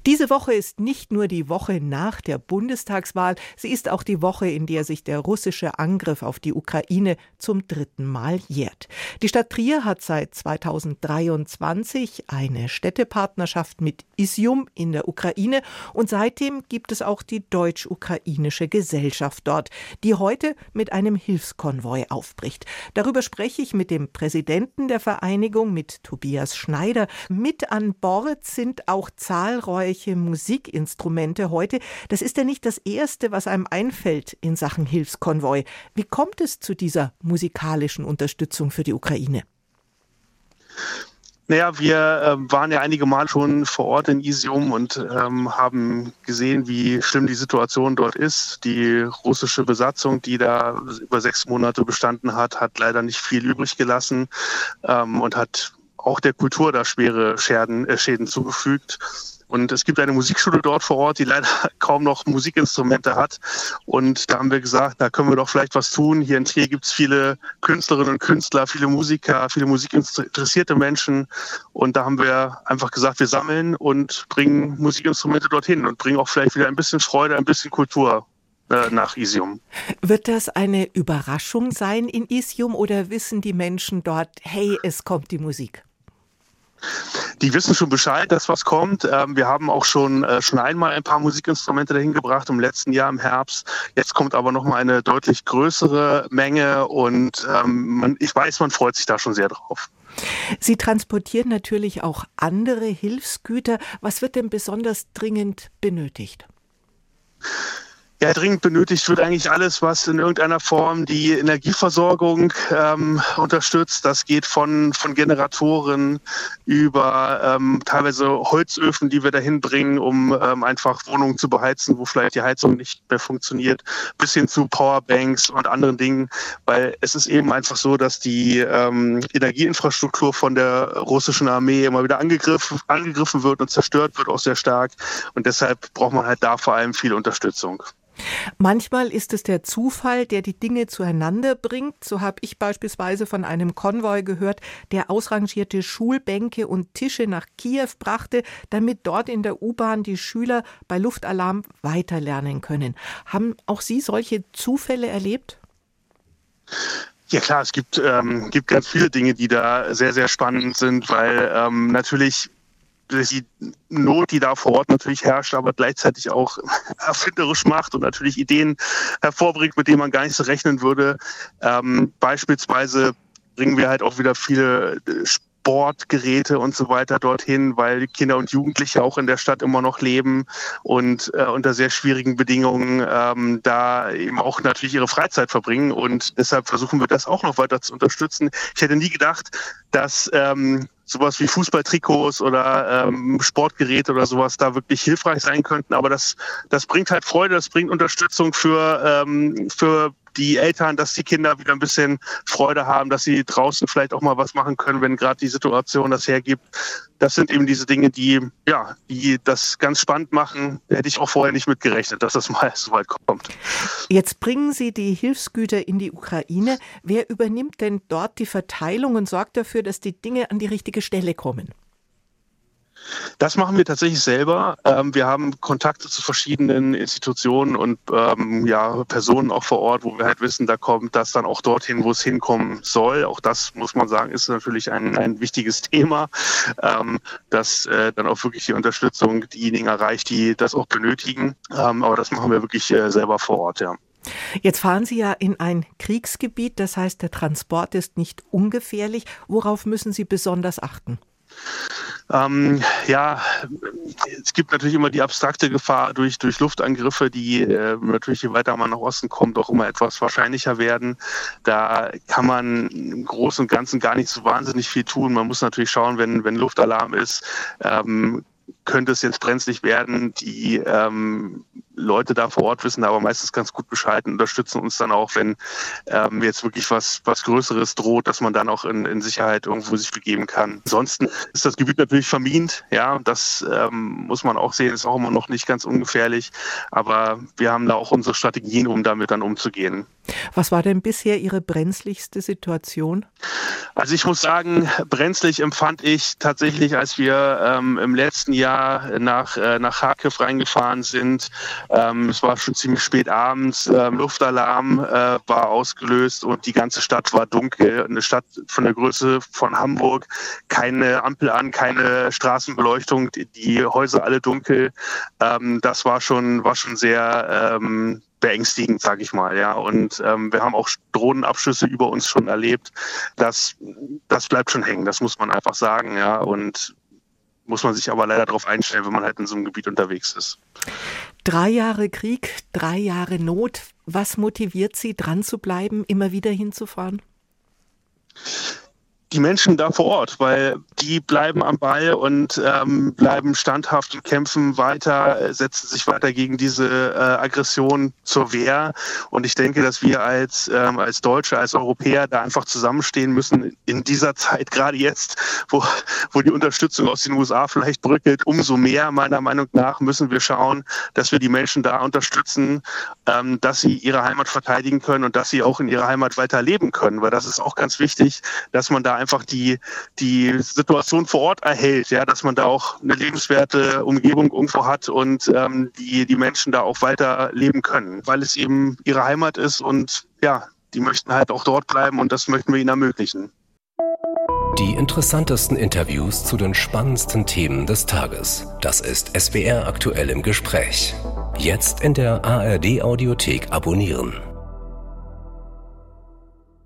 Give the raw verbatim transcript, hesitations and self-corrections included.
Diese Woche ist nicht nur die Woche nach der Bundestagswahl, sie ist auch die Woche, in der sich der russische Angriff auf die Ukraine zum dritten Mal jährt. Die Stadt Trier hat seit zweitausenddreiundzwanzig eine Städtepartnerschaft mit Izium in der Ukraine und seitdem gibt es auch die deutsch-ukrainische Gesellschaft dort, die heute mit einem Hilfskonvoi aufbricht. Darüber spreche ich mit dem Präsidenten der Vereinigung, mit Tobias Schneider. Mit an Bord sind auch zahlreiche Musikinstrumente heute. Das ist ja nicht das Erste, was einem einfällt in Sachen Hilfskonvoi. Wie kommt es zu dieser musikalischen Unterstützung für die Ukraine? Naja, wir äh, waren ja einige Mal schon vor Ort in Izium und ähm, haben gesehen, wie schlimm die Situation dort ist. Die russische Besatzung, die da über sechs Monate bestanden hat, hat leider nicht viel übrig gelassen ähm, und hat auch der Kultur da schwere Schäden, äh, Schäden zugefügt. Und es gibt eine Musikschule dort vor Ort, die leider kaum noch Musikinstrumente hat. Und da haben wir gesagt, da können wir doch vielleicht was tun. Hier in Trier gibt es viele Künstlerinnen und Künstler, viele Musiker, viele musikinteressierte Menschen. Und da haben wir einfach gesagt, wir sammeln und bringen Musikinstrumente dorthin und bringen auch vielleicht wieder ein bisschen Freude, ein bisschen Kultur äh, nach Izium. Wird das eine Überraschung sein in Izium oder wissen die Menschen dort, hey, es kommt die Musik? Die wissen schon Bescheid, dass was kommt. Wir haben auch schon, schon einmal ein paar Musikinstrumente dahin gebracht im letzten Jahr im Herbst. Jetzt kommt aber noch mal eine deutlich größere Menge und man, ich weiß, man freut sich da schon sehr drauf. Sie transportieren natürlich auch andere Hilfsgüter. Was wird denn besonders dringend benötigt? Ja, dringend benötigt wird eigentlich alles, was in irgendeiner Form die Energieversorgung ähm, unterstützt. Das geht von, von Generatoren über ähm, teilweise Holzöfen, die wir dahin bringen, um ähm, einfach Wohnungen zu beheizen, wo vielleicht die Heizung nicht mehr funktioniert, bis hin zu Powerbanks und anderen Dingen. Weil es ist eben einfach so, dass die ähm, Energieinfrastruktur von der russischen Armee immer wieder angegriffen, angegriffen wird und zerstört wird, auch sehr stark. Und deshalb braucht man halt da vor allem viel Unterstützung. Manchmal ist es der Zufall, der die Dinge zueinander bringt. So habe ich beispielsweise von einem Konvoi gehört, der ausrangierte Schulbänke und Tische nach Kiew brachte, damit dort in der U-Bahn die Schüler bei Luftalarm weiterlernen können. Haben auch Sie solche Zufälle erlebt? Ja klar, es gibt, ähm, gibt ganz viele Dinge, die da sehr, sehr spannend sind, weil ähm, natürlich die Not, die da vor Ort natürlich herrscht, aber gleichzeitig auch erfinderisch macht und natürlich Ideen hervorbringt, mit denen man gar nicht so rechnen würde. Ähm, beispielsweise bringen wir halt auch wieder viele Sportgeräte und so weiter dorthin, weil Kinder und Jugendliche auch in der Stadt immer noch leben und äh, unter sehr schwierigen Bedingungen ähm, da eben auch natürlich ihre Freizeit verbringen und deshalb versuchen wir das auch noch weiter zu unterstützen. Ich hätte nie gedacht, dass ähm, sowas wie Fußballtrikots oder ähm, Sportgeräte oder sowas da wirklich hilfreich sein könnten, aber das, das bringt halt Freude, das bringt Unterstützung für, ähm, für die Eltern, dass die Kinder wieder ein bisschen Freude haben, dass sie draußen vielleicht auch mal was machen können, wenn gerade die Situation das hergibt. Das sind eben diese Dinge, die, ja, die das ganz spannend machen. Da hätte ich auch vorher nicht mitgerechnet, dass das mal so weit kommt. Jetzt bringen Sie die Hilfsgüter in die Ukraine. Wer übernimmt denn dort die Verteilung und sorgt dafür, dass die Dinge an die richtige Stelle kommen? Das machen wir tatsächlich selber. Wir haben Kontakte zu verschiedenen Institutionen und ähm, ja, Personen auch vor Ort, wo wir halt wissen, da kommt das dann auch dorthin, wo es hinkommen soll. Auch das, muss man sagen, ist natürlich ein, ein wichtiges Thema, ähm, dass äh, dann auch wirklich die Unterstützung diejenigen erreicht, die das auch benötigen. Ähm, aber das machen wir wirklich äh, selber vor Ort, ja. Jetzt fahren Sie ja in ein Kriegsgebiet, das heißt, der Transport ist nicht ungefährlich. Worauf müssen Sie besonders achten? Ähm, ja, es gibt natürlich immer die abstrakte Gefahr durch, durch Luftangriffe, die äh, natürlich, je weiter man nach Osten kommt, auch immer etwas wahrscheinlicher werden. Da kann man im Großen und Ganzen gar nicht so wahnsinnig viel tun. Man muss natürlich schauen, wenn, wenn Luftalarm ist, ähm, könnte es jetzt brenzlig werden. Die ähm, Leute da vor Ort wissen da aber meistens ganz gut Bescheid und unterstützen uns dann auch, wenn ähm, jetzt wirklich was was Größeres droht, dass man dann auch in, in Sicherheit irgendwo sich begeben kann. Ansonsten ist das Gebiet natürlich vermint, ja, das ähm, muss man auch sehen, ist auch immer noch nicht ganz ungefährlich, aber wir haben da auch unsere Strategien, um damit dann umzugehen. Was war denn bisher Ihre brenzligste Situation? Also ich muss sagen, brenzlig empfand ich tatsächlich, als wir ähm, im letzten Jahr nach, äh, nach Kharkiv reingefahren sind. Ähm, es war schon ziemlich spät abends, äh, Luftalarm äh, war ausgelöst und die ganze Stadt war dunkel. Eine Stadt von der Größe von Hamburg, keine Ampel an, keine Straßenbeleuchtung, die Häuser alle dunkel. Ähm, das war schon, war schon sehr ähm, beängstigend, sage ich mal, ja. Und ähm, wir haben auch Drohnenabschüsse über uns schon erlebt. Das, das bleibt schon hängen, das muss man einfach sagen, ja. Und muss man sich aber leider darauf einstellen, wenn man halt in so einem Gebiet unterwegs ist. Drei Jahre Krieg, drei Jahre Not. Was motiviert Sie, dran zu bleiben, immer wieder hinzufahren? Die Menschen da vor Ort, weil die bleiben am Ball und ähm, bleiben standhaft und kämpfen weiter, setzen sich weiter gegen diese äh, Aggression zur Wehr. Und ich denke, dass wir als, ähm, als Deutsche, als Europäer da einfach zusammenstehen müssen in dieser Zeit, gerade jetzt, wo, wo die Unterstützung aus den U S A vielleicht bröckelt. Umso mehr, meiner Meinung nach, müssen wir schauen, dass wir die Menschen da unterstützen, ähm, dass sie ihre Heimat verteidigen können und dass sie auch in ihrer Heimat weiter leben können. Weil das ist auch ganz wichtig, dass man da einfach die, die Situation vor Ort erhält, ja, dass man da auch eine lebenswerte Umgebung irgendwo hat und ähm, die, die Menschen da auch weiter leben können, weil es eben ihre Heimat ist und ja, die möchten halt auch dort bleiben und das möchten wir ihnen ermöglichen. Die interessantesten Interviews zu den spannendsten Themen des Tages. Das ist S W R aktuell im Gespräch. Jetzt in der A R D Audiothek abonnieren.